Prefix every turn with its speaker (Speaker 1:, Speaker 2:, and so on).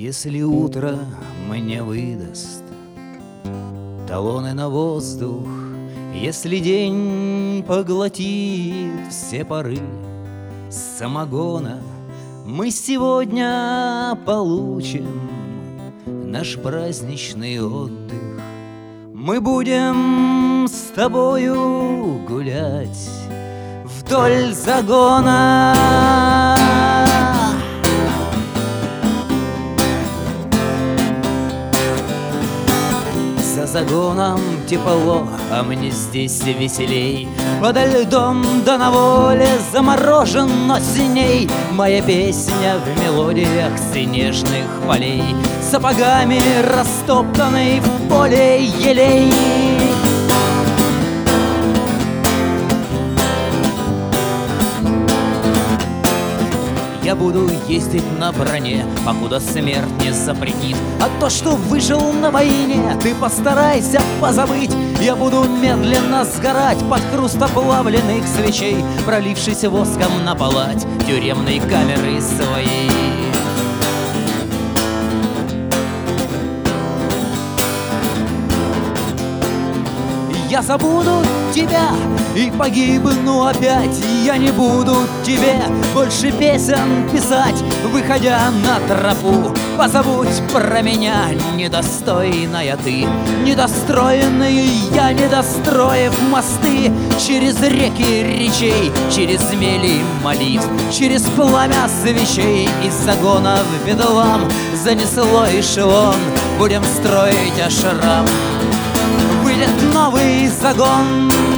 Speaker 1: Если утро мне выдаст талоны на воздух, если день поглотит все пары самогона, мы сегодня получим наш праздничный отдых. Мы будем с тобою гулять вдоль загона. За загоном тепло, а мне здесь веселей. Подо льдом да на воле заморожен осеней. Моя песня в мелодиях снежных полей, сапогами растоптанной в поле елей. Я буду ездить на броне, покуда смерть не запретит. А то, что выжил на войне, ты постарайся позабыть. Я буду медленно сгорать под хруст оплавленных свечей, пролившись воском на палать тюремной камеры своей. Я забуду тебя и погибну опять. Я не буду тебе больше песен писать, выходя на тропу. Позабудь про меня, недостойная ты, недостроенный я, недостроив мосты через реки речей, через мели молитв, через пламя свечей. Из загона в бедлам занесло эшелон, будем строить ашрам. Выйдет новый загон.